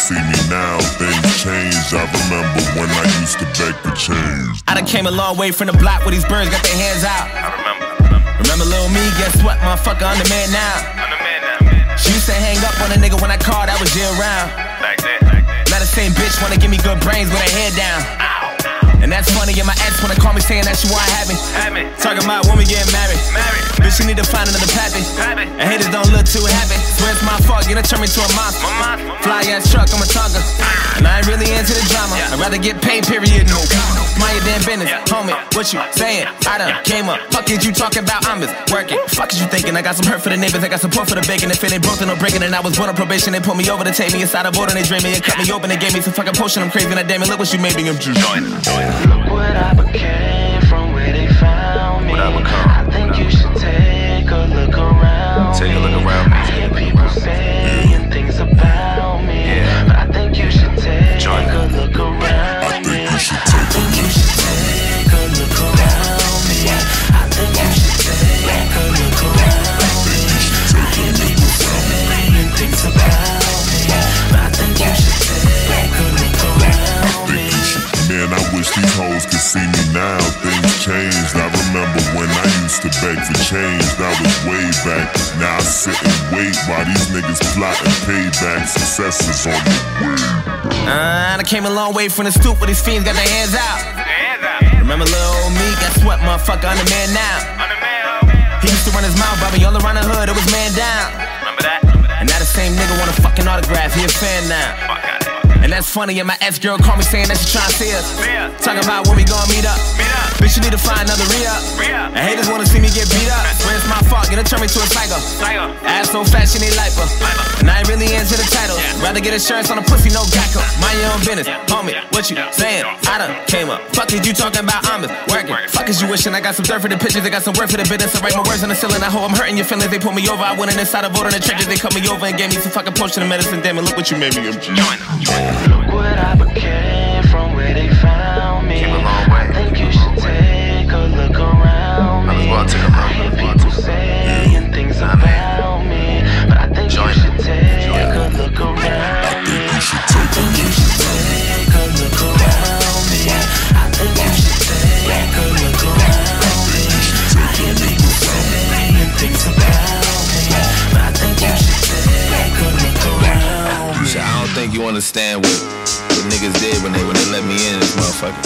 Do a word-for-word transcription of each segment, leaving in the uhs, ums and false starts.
see me now, things change. I remember when I used to beg for change. I done came a long way from the block where these birds got their hands out. I remember, remember. Remember little me, guess what, motherfucker, I'm the man now. I'm the man now, man. She used to hang up on a nigga when I called, I was year round. Back then, back then. Now the same bitch wanna give me good brains with her head down. Ow. And that's funny, and my ex wanna call me saying that she wanna have me. Have me. Talking about when we getting married. Married. Bitch, you need to find another pappy. Pappy. And haters don't look too happy. Swear it's my fault, you done turn me to a monster. My monster. Fly ass truck, I'm a tonga. And I ain't really into the drama. Yeah. I'd rather get paid, period, no. Mind your damn business, Yeah. homie. What you saying? I done came up. Fuck is you talking about? I'm just working. Fuck is you thinking? I got some hurt for the neighbors, I got support for the bacon. If it ain't broken or breaking, and I was born on probation, they put me over to take me inside a boat and they drain me and cut me open. They gave me some fucking potion. I'm crazy, and I damn it, look what you made me. I'm just Join it, join it. Look what I became from where they found me. What I become? I think you should take a look around Take me. a look around me. I hear people saying things about me, Yeah. but I think you should take Join it. a look around I me. think you should take a You should take a look around me. I think you should take a look around me. I hear people saying things about me, but I think you should take a look around me. Man, I wish these hoes could see me now. Things changed. I remember when I used to beg for change. That was way back. Now I sit and wait while these niggas plotting payback. Success is on the way. Uh, I came a long way from the stoop where these fiends got their hands out. Hands out. Remember little old me? Guess what, motherfucker, I'm the man now. I'm the man, homie. He used to run his mouth, Bobby, all around the hood, it was man down. Remember that? Remember that? And now the same nigga want a fucking autograph, he a fan now. Fuck out of here. And that's funny, and my ex-girl called me saying that she tryna see us. Yeah. Talking about when we gon' meet up. Meet up. Bitch, you need to find another re-up. Re-up. And haters wanna see me get beat up. Swear it's my fault, you done turn me to a psycho. Psycho. Ass so fat, she need lipo. Lipo. And I ain't really into the title. Yeah. Rather get insurance on a pussy, no gacko. Mind your own business, homie. What you saying? I done came up. Fuck is you talking about? I'm just working. Fuck is you wishing I got some dirt for the pictures, I got some work for the business. I write my words on the ceiling. I hope I'm hurting your feelings. They put me over. I went in inside a vote in the trenches. They cut me over and gave me some fucking potion of medicine. Damn it, look what you made me. I'm just Join it, join it. Look what I became from where they found me. Came a long way. I think you should take a look around me. I was about to take a I hear people saying things about me, but I think you should take a look around me. I think you should take a look around me. I think you should take a look around me. I hear people saying things about me, but I think you should take a look around me. Shit, I don't think you understand what the niggas did when they when they let me in this motherfucker.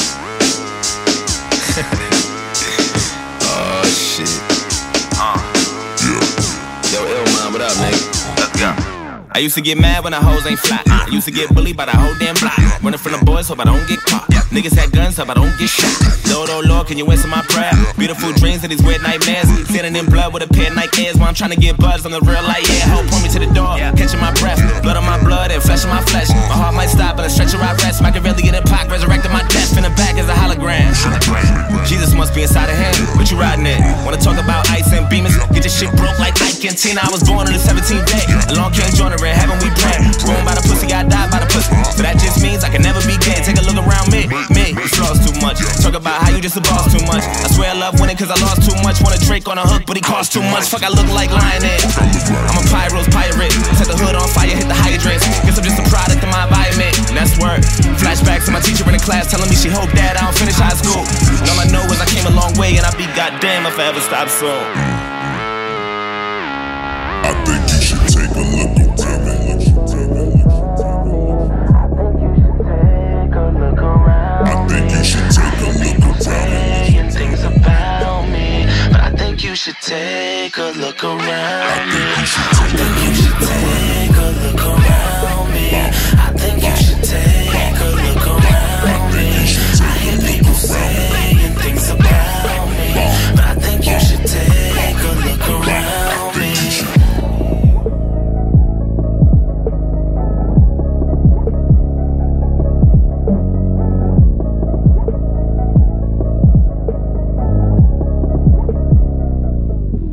Oh shit. Uh, Yo, Illmind, what up, nigga? let's go. I used to get mad when the hoes ain't fly. I used to get bullied by the whole damn block. Running from the boys, hope I don't get caught. Niggas had guns, hope I don't get shot. Lord, oh Lord, can you answer my prayer? Beautiful dreams and these weird nightmares. Sitting in blood with a pair of Nike Airs while I'm trying to get buzzed on the real light. Yeah, hope point me to the door, catching my breath. Blood on my blood and flesh on my flesh. My heart might stop, but a stretcher I rest. Machiavelli in a pack, resurrecting my death. In the back is a hologram. Jesus must be inside of him. What you riding in? Wanna talk about ice and beamers? Get your shit broke like Ike and Tina. I was born on the seventeenth day. Along came Jonah in heaven, we pray. Born by the pussy, I died by the pussy. So that just means I can never be gay. Take a look around me, me, you flaws too much. Talk about how you just a boss too much. I swear I love winning cause I lost too much. Want a Drake on a hook, but he cost too much. Fuck, I look like Lioness. I'm a pyro's pirate. Set the hood on fire, hit the hydrants. Guess I'm just a product of my environment. And that's word. Flashbacks to my teacher in the class telling me she hoped that I don't finish high school. And all I know is I came a long way and I'll be goddamn if I ever stop soon. I think you should take a look around. I think you should take a look around. Saying things about me, but I think you should take a look around me. I think you should